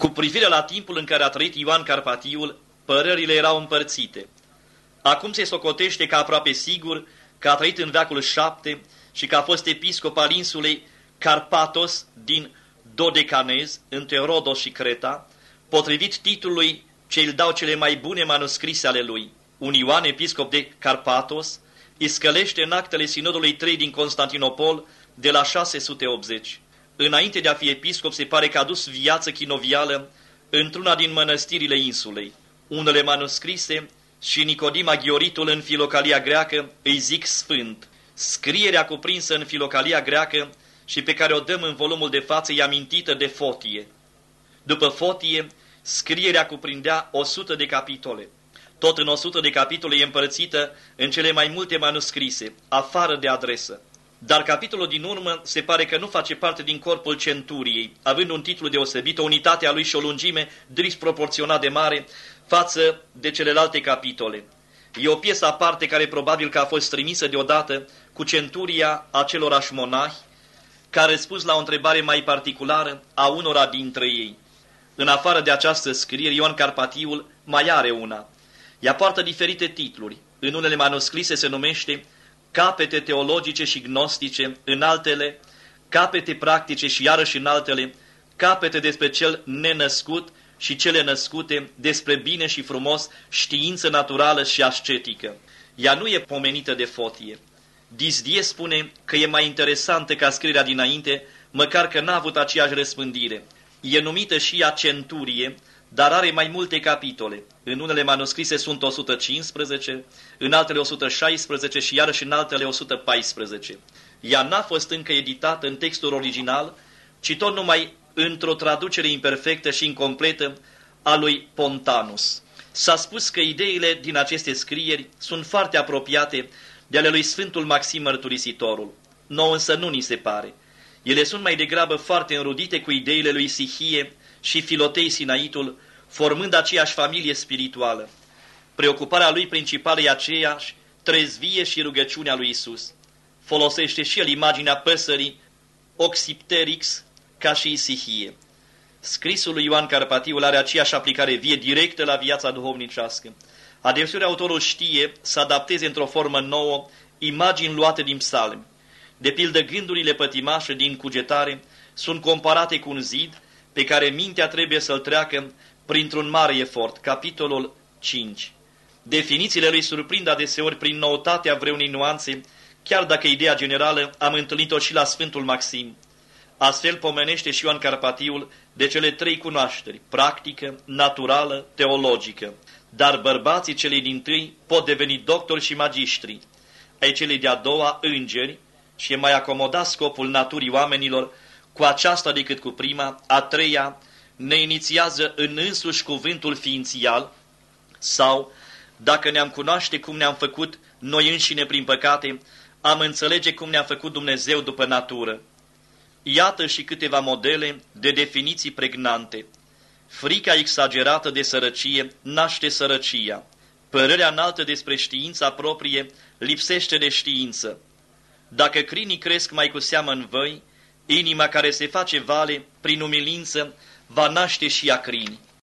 Cu privire la timpul în care a trăit Ioan Carpatiul, părerile erau împărțite. Acum se socotește că aproape sigur că a trăit în veacul 7 și că a fost episcop al insulei Carpatos din Dodecanez, între Rodos și Creta, potrivit titlului ce îl dau cele mai bune manuscrise ale lui. Un Ioan, episcop de Carpatos, iscălește în actele Sinodului 3 din Constantinopol de la 680. Înainte de a fi episcop, se pare că a dus viață chinovială într-una din mănăstirile insulei. Unele manuscrise și Nicodim Aghioritul în filocalia greacă îi zic sfânt. Scrierea cuprinsă în filocalia greacă și pe care o dăm în volumul de față e amintită de Fotie. După Fotie, scrierea cuprindea 100 de capitole. Tot în 100 de capitole e împărțită în cele mai multe manuscrise, afară de adresă. Dar capitolul din urmă se pare că nu face parte din corpul centuriei, având un titlu deosebit, o unitate a lui și o lungime disproporționat de mare față de celelalte capitole. E o piesă aparte care probabil că a fost trimisă deodată cu centuria acelorași monahi, care a răspuns la o întrebare mai particulară a unora dintre ei. În afară de această scriere, Ioan Carpatiul mai are una. Ea poartă diferite titluri. În unele manuscrise se numește capete teologice și gnostice, în altele capete practice și iarăși în altele capete despre cel nenăscut și cele născute, despre bine și frumos, știință naturală și ascetică. Ea nu e pomenită de Fotie. Disdie spune că e mai interesantă ca scrierea dinainte, măcar că n-a avut aceeași răspândire. E numită și ea centurie, dar are mai multe capitole. În unele manuscrise sunt 115, în altele 116 și iarăși în altele 114. Ea n-a fost încă editată în textul original, ci tot numai într-o traducere imperfectă și incompletă a lui Pontanus. S-a spus că ideile din aceste scrieri sunt foarte apropiate de ale lui Sfântul Maxim Mărturisitorul. Nouă însă nu ni se pare. Ele sunt mai degrabă foarte înrudite cu ideile lui Sihie și Filotei Sinaitul, formând aceeași familie spirituală. Preocuparea lui principală e aceeași, trezvie și rugăciunea lui Isus. Folosește și el imaginea păsării Oxypteryx ca și Isihie. Scrisul lui Ioan Carpatiul are aceeași aplicare vie directă la viața duhovnicească. Adeseori autorul știe să adapteze într-o formă nouă imagini luate din psalmi. De pildă, gândurile pătimașe din Cugetare sunt comparate cu un zid pe care mintea trebuie să-l treacă printr-un mare efort. Capitolul 5. Definițiile lui surprind adeseori prin noutatea vreunei nuanțe, chiar dacă ideea generală am întâlnit-o și la Sfântul Maxim. Astfel pomenește și Ioan Carpatiul de cele 3 cunoașteri, practică, naturală, teologică. Dar bărbații celei dintâi pot deveni doctori și magiștri, ai celei de-a doua îngeri, și e mai acomodat scopul naturii oamenilor cu aceasta decât cu prima. A treia ne inițiază în însuși cuvântul ființial, sau, dacă ne-am cunoaște cum ne-am făcut noi înșine prin păcate, am înțelege cum ne-a făcut Dumnezeu după natură. Iată și câteva modele de definiții pregnante. Frica exagerată de sărăcie naște sărăcia. Părerea înaltă despre știința proprie lipsește de știință. Dacă crinii cresc mai cu seamă în văi, inima care se face vale prin umilință va naște și ea crini.